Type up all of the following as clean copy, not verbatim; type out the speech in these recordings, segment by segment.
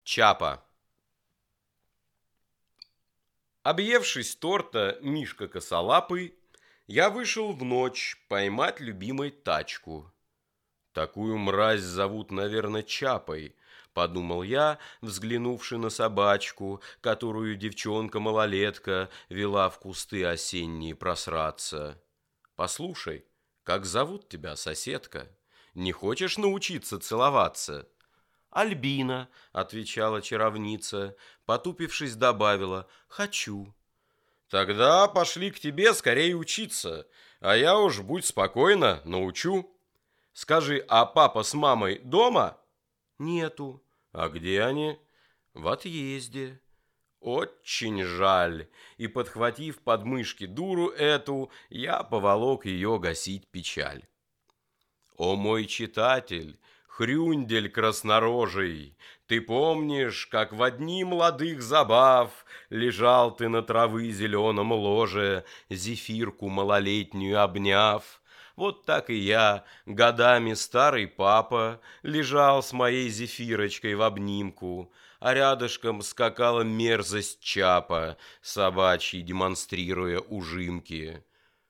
Чапа. Объевшись торта Мишка косолапый, я вышел в ночь поймать любимой тачку. Такую мразь зовут, наверное, Чапой, подумал я, взглянувши на собачку, которую девчонка-малолетка вела в кусты осенние просраться. Послушай, как зовут тебя, соседка? Не хочешь научиться целоваться? «Альбина», — отвечала чаровница, потупившись, добавила «хочу». «Тогда пошли к тебе скорее учиться, а я уж, будь спокойна, научу. Скажи, а папа с мамой дома?» «Нету». «А где они?» «В отъезде». «Очень жаль». И, подхватив подмышки дуру эту, я поволок ее гасить печаль. О мой читатель, хрюндель краснорожий, ты помнишь, как в одни молодых забав лежал ты на травы зеленом ложе, зефирку малолетнюю обняв? Вот так и я, годами старый папа, лежал с моей зефирочкой в обнимку, а рядышком скакала мерзость Чапа, собачьей демонстрируя ужимки.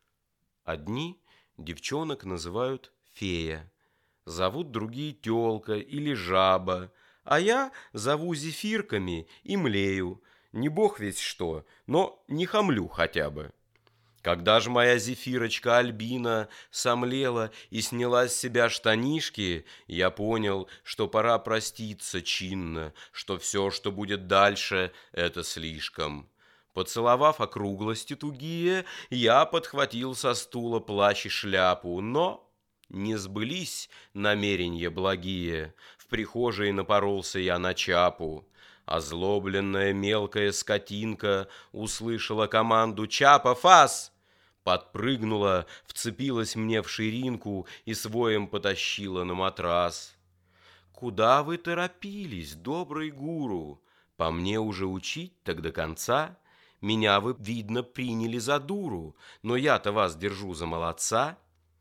Одни девчонок называют фея, зовут другие тёлка или жаба, а я зову зефирками и млею, не бог весть что, но не хамлю хотя бы. Когда же моя зефирочка Альбина сомлела и сняла с себя штанишки, я понял, что пора проститься чинно, что все, что будет дальше, это слишком. Поцеловав округлости тугие, я подхватил со стула плащ и шляпу, но не сбылись намерения благие. В прихожей напоролся я на Чапу. Озлобленная мелкая скотинка услышала команду «Чапа, фас!» Подпрыгнула, вцепилась мне в ширинку и с воем потащила на матрас. «Куда вы торопились, добрый гуру? По мне уже учить так до конца? Меня вы, видно, приняли за дуру, но я-то вас держу за молодца».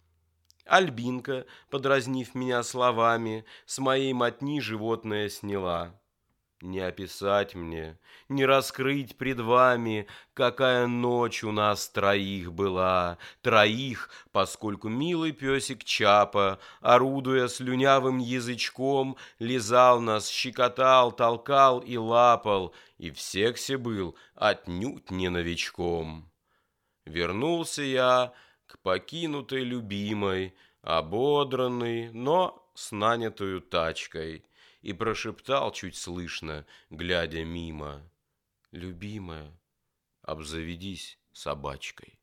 Альбинка, подразнив меня словами, с моей мотни животное сняла. Не описать мне, не раскрыть пред вами, какая ночь у нас троих была, троих, поскольку милый песик Чапа, орудуя слюнявым язычком, лизал нас, щекотал, толкал и лапал, и в сексе был отнюдь не новичком. Вернулся я к покинутой любимой, ободранный, но с нанятою тачкой, и прошептал чуть слышно, глядя мимо: «Любимая, обзаведись собачкой».